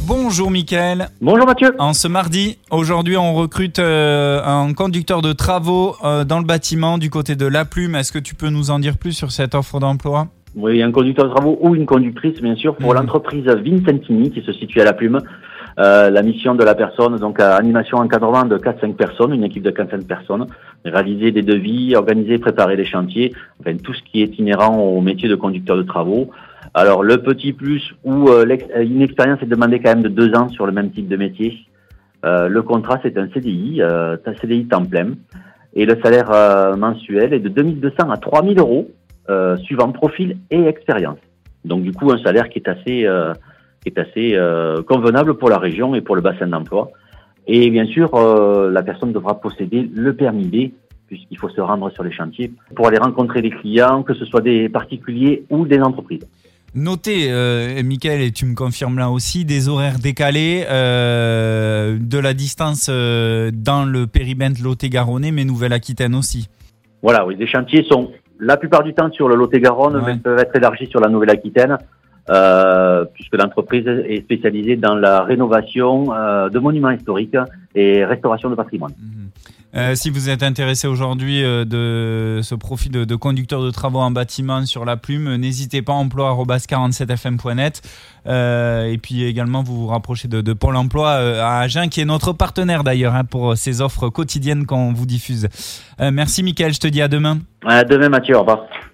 Bonjour Mickaël. Bonjour Mathieu. En ce mardi, aujourd'hui on recrute un conducteur de travaux dans le bâtiment du côté de La Plume. Est-ce que tu peux nous en dire plus sur cette offre d'emploi ? Oui, un conducteur de travaux ou une conductrice bien sûr pour l'entreprise Vincentini qui se situe à La Plume. La mission de la personne, donc animation encadrement de 4-5 personnes, une équipe de 4-5 personnes, réaliser des devis, organiser et préparer les chantiers, enfin tout ce qui est inhérent au métier de conducteur de travaux. Alors le petit plus où une expérience est demandée quand même de 2 ans sur le même type de métier. Le contrat c'est un CDI temps plein et le salaire mensuel est de 2200 à 3000 euros suivant profil et expérience. Donc du coup un salaire qui est assez convenable pour la région et pour le bassin d'emploi. Et bien sûr, la personne devra posséder le permis B, puisqu'il faut se rendre sur les chantiers pour aller rencontrer les clients, que ce soit des particuliers ou des entreprises. Notez, Mickaël, et tu me confirmes là aussi, des horaires décalés, de la distance dans le périmètre Lot-et-Garonnais, mais Nouvelle-Aquitaine aussi. Voilà, oui, les chantiers sont la plupart du temps sur le Lot-et-Garonne, mais peuvent être élargis sur la Nouvelle-Aquitaine. Puisque l'entreprise est spécialisée dans la rénovation de monuments historiques et restauration de patrimoine. Si vous êtes intéressé aujourd'hui de ce profil de conducteur de travaux en bâtiment sur La Plume, n'hésitez pas, emploi@47fm.net, et puis également vous vous rapprochez de Pôle emploi à Agen, qui est notre partenaire d'ailleurs pour ces offres quotidiennes qu'on vous diffuse. Merci Mickaël, je te dis à demain. À demain Mathieu, au revoir.